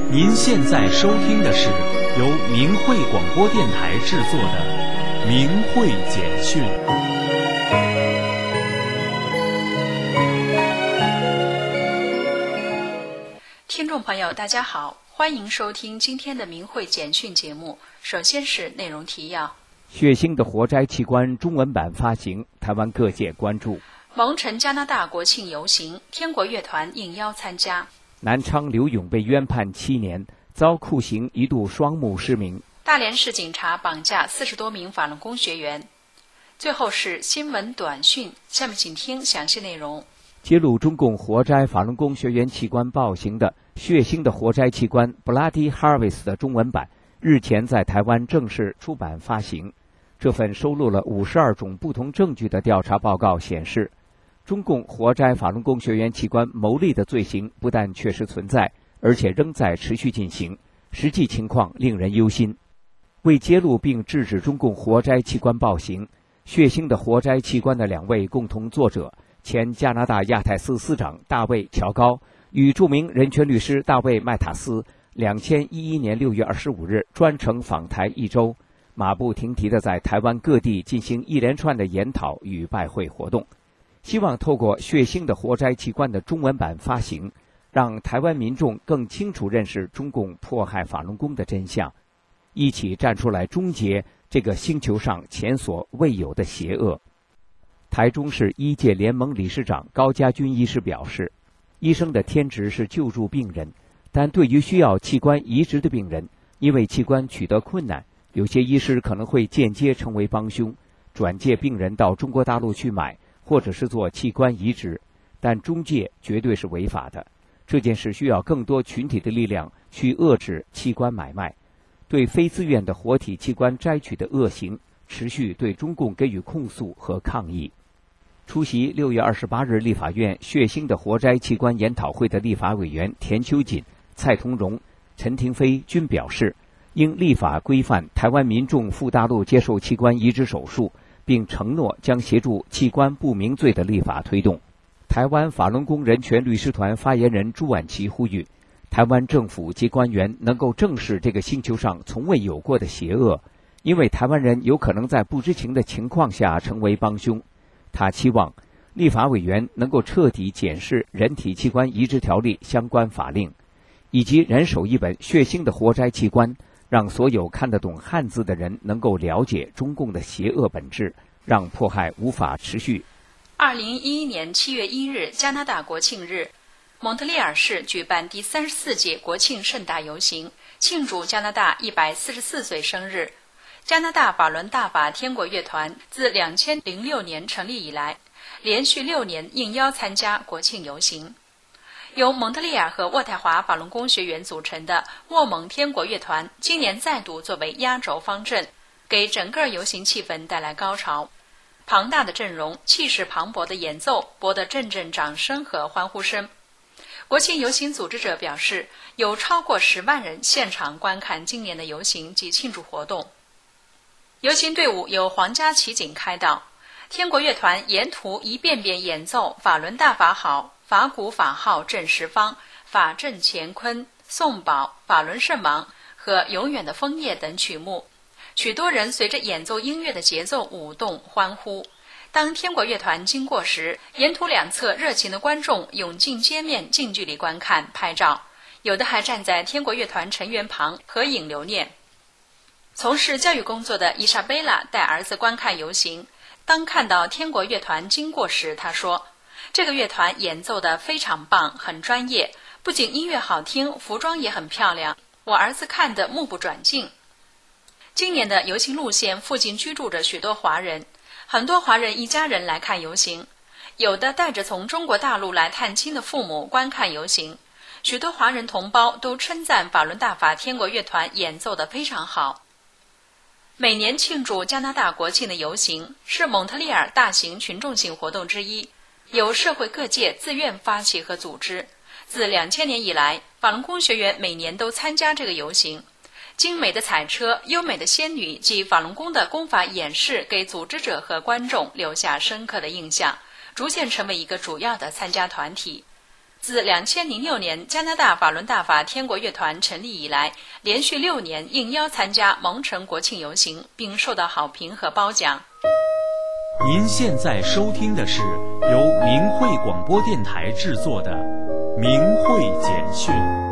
您现在收听的是由明慧广播电台制作的《明慧简讯》。 听众朋友，大家好，欢迎收听今天的明慧简讯节目。首先是内容提要： 血腥的活摘器官中文版发行，台湾各界关注。 蒙城加拿大国庆游行，天国乐团应邀参加。 南昌刘勇被冤判7年，遭酷刑一度双目失明。 大连市警察绑架40多名法轮功学员。最后是新闻短讯，下面请听详细内容。 揭露中共活摘法轮功学员器官暴行的血腥的活摘器官 Bloody Harvest 的中文版日前在台湾正式出版发行。这份收录了52种不同证据的调查报告显示，中共活摘法轮功学员器官牟利的罪行不但确实存在，而且仍在持续进行，实际情况令人忧心。为揭露并制止中共活摘器官暴行、血腥的活摘器官的2位共同作者，前加拿大亚太司司长大卫·乔高与著名人权律师大卫·麦塔斯，2011年6月25日专程访台1周，马不停蹄地在台湾各地进行一连串的研讨与拜会活动，希望透过血腥的活摘器官的中文版发行，让台湾民众更清楚认识中共迫害法轮功的真相，一起站出来终结这个星球上前所未有的邪恶。台中市医界联盟理事长高家军医师表示，医生的天职是救助病人，但对于需要器官移植的病人，因为器官取得困难，有些医师可能会间接成为帮凶，转介病人到中国大陆去买，或者是做器官移植，但中介绝对是违法的。这件事需要更多群体的力量去遏制器官买卖，对非自愿的活体器官摘取的恶行，持续对中共给予控诉和抗议。出席6月28日立法院血腥的活摘器官研讨会的立法委员田秋瑾、蔡同荣、陈廷飞均表示，应立法规范台湾民众赴大陆接受器官移植手术，并承诺将协助器官不明罪的立法推动。台湾法轮功人权律师团发言人朱婉琪呼吁，台湾政府及官员能够正视这个星球上从未有过的邪恶，因为台湾人有可能在不知情的情况下成为帮凶。他期望立法委员能够彻底检视人体器官移植条例相关法令，以及人手一本血腥的活摘器官，让所有看得懂汉字的人能够了解中共的邪恶本质，让迫害无法持续。 2011年7月1日，加拿大国庆日，蒙特利尔市举办第34届国庆盛大游行，庆祝加拿大144岁生日。加拿大法轮大法天国乐团自2006年成立以来，连续6年应邀参加国庆游行。由蒙特利尔和渥太华法轮功学员组成的渥蒙天国乐团，今年再度作为压轴方阵，给整个游行气氛带来高潮。庞大的阵容，气势磅礴的演奏，博得阵阵掌声和欢呼声。国庆游行组织者表示，有超过10万人现场观看今年的游行及庆祝活动。游行队伍由皇家骑警开道，天国乐团沿途一遍遍演奏法轮大法好、法鼓法号正十方、法阵乾坤、颂宝、法轮圣王和永远的枫叶等曲目，许多人随着演奏音乐的节奏舞动欢呼。当天国乐团经过时，沿途两侧热情的观众涌进街面，近距离观看拍照，有的还站在天国乐团成员旁合影留念。从事教育工作的伊莎贝拉带儿子观看游行，当看到天国乐团经过时，她说，这个乐团演奏得非常棒，很专业，不仅音乐好听，服装也很漂亮，我儿子看得目不转睛。今年的游行路线附近居住着许多华人，很多华人一家人来看游行，有的带着从中国大陆来探亲的父母观看游行。许多华人同胞都称赞法轮大法天国乐团演奏得非常好。每年庆祝加拿大国庆的游行是蒙特利尔大型群众性活动之一，由社会各界自愿发起和组织。自2000年以来，法轮功学员每年都参加这个游行。精美的彩车、优美的仙女及法轮功的功法演示，给组织者和观众留下深刻的印象，逐渐成为一个主要的参加团体。 自2006年加拿大法伦大法天国乐团成立以来，连续6年应邀参加蒙城国庆游行，并受到好评和褒奖。 您现在收听的是由明慧广播电台制作的《明慧简讯》。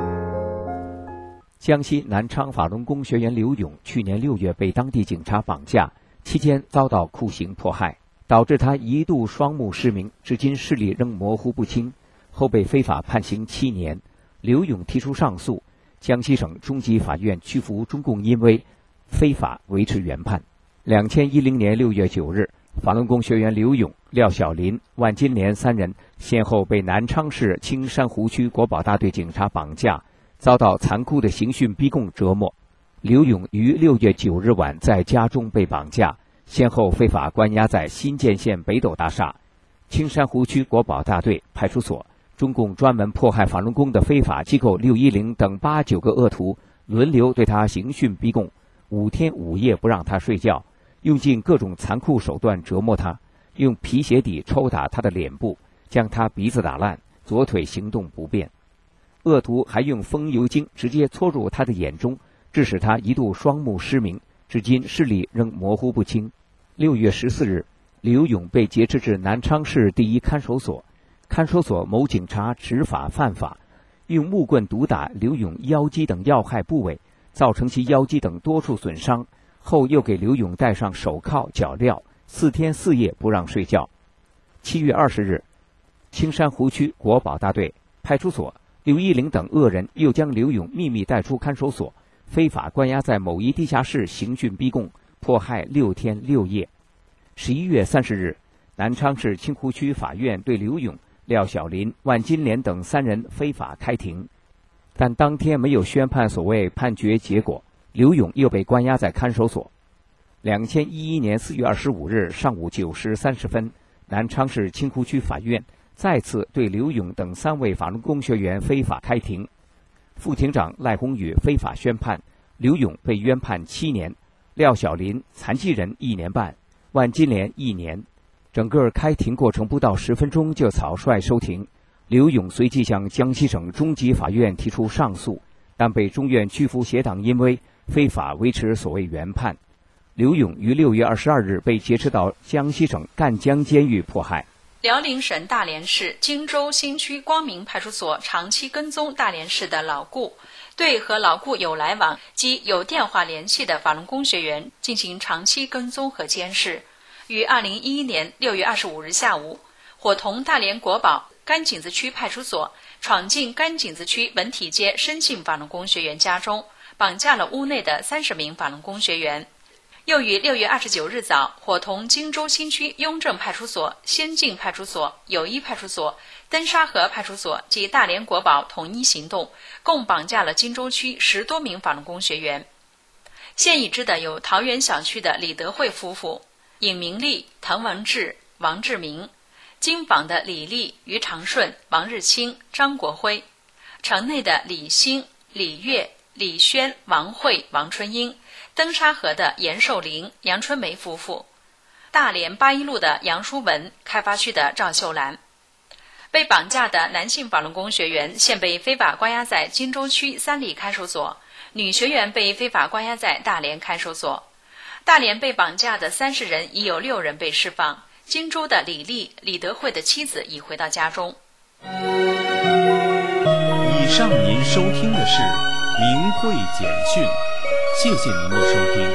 江西南昌法轮功学员刘勇去年6月被当地警察绑架，期间遭到酷刑迫害，导致他一度双目失明，至今视力仍模糊不清，后被非法判刑7年。刘勇提出上诉，江西省中级法院屈服中共因为非法维持原判。2010年6月9日，法轮功学员刘勇、廖小林、万金莲3人先后被南昌市青山湖区国保大队警察绑架，遭到残酷的刑讯逼供折磨。刘勇于6月9日晚在家中被绑架，先后非法关押在新建县北斗大厦、青山湖区国保大队派出所。中共专门迫害法轮功的非法机构610等8、9个恶徒轮流对他刑讯逼供，5天5夜不让他睡觉，用尽各种残酷手段折磨他，用皮鞋底抽打他的脸部，将他鼻子打烂，左腿行动不便。恶徒还用风油精直接戳入他的眼中，致使他一度双目失明，至今视力仍模糊不清。6月14日，刘勇被劫持至南昌市第一看守所，看守所某警察执法犯法，用木棍毒打刘勇腰肌等要害部位，造成其腰肌等多处损伤，后又给刘勇戴上手铐脚镣，4天4夜不让睡觉。7月20日，青山湖区国保大队派出所610等恶人又将刘勇秘密带出看守所，非法关押在某一地下室刑讯逼供，迫害6天6夜。11月30日，南昌市青湖区法院对刘勇、廖小林、万金莲等3人非法开庭，但当天没有宣判所谓判决结果，刘勇又被关押在看守所。2011年4月25日上午9时30分，南昌市青湖区法院再次对刘勇等3位法轮功学员非法开庭。副庭长赖宏宇非法宣判，刘勇被冤判7年，廖小林残疾人1年半，万金莲1年。整个开庭过程不到10分钟就草率收庭。刘勇随即向江西省中级法院提出上诉，但被中院屈服协党因为非法维持所谓原判。刘勇于6月22日被劫持到江西省赣江监狱迫害。 辽宁省大连市荆州新区光明派出所长期跟踪大连市的老顾，对和老顾有来往及有电话联系的法轮功学员进行长期跟踪和监视。于2011年6月25日下午，伙同大连国保甘井子区派出所闯进甘井子区文体街深信法轮功学员家中，绑架了屋内的30名法轮功学员。又于6月29日早，伙同荆州新区雍正派出所、先进派出所、友谊派出所、登沙河派出所及大连国保统一行动，共绑架了荆州区10多名法轮功学员。现已知的有桃园小区的李德惠夫妇、尹明丽、滕文志、王志明，金坊的李丽、于长顺、王日清、张国辉，城内的李兴、李月、李轩、王慧、王春英，登沙河的严寿林、杨春梅夫妇，大连八一路的杨淑文，开发区的赵秀兰。被绑架的男性法轮功学员现被非法关押在荆州区三里看守所，女学员被非法关押在大连看守所。大连被绑架的30人已有6人被释放，荆州的李丽、李德惠的妻子已回到家中。 以上您收听的是明慧简讯，谢谢您的收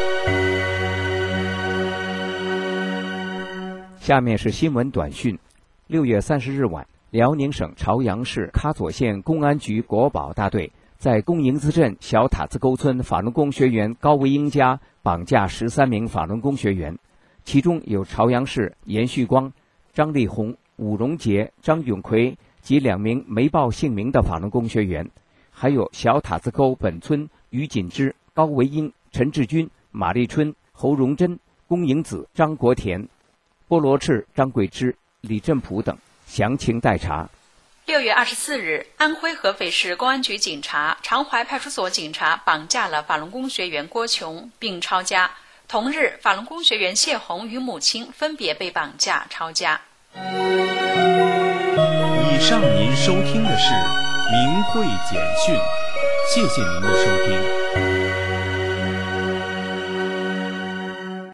听。 下面是新闻短讯。6月30日晚，辽宁省朝阳市喀左县公安局国保大队在公营子镇小塔子沟村法轮功学员高维英家绑架13名法轮功学员，其中有朝阳市严旭光、张立红、武荣杰、张永奎及2名没报姓名的法轮功学员，还有小塔子沟本村于锦之、高维英、陈志军、马立春、侯荣珍、龚颖子、张国田、波罗赤、张桂芝、李振普等，详情待查。 6月24日，安徽合肥市公安局警察、长淮派出所警察绑架了法轮功学员郭琼并抄家。同日，法轮功学员谢红与母亲分别被绑架抄家。 以上您收听的是明慧简讯，谢谢您的收听。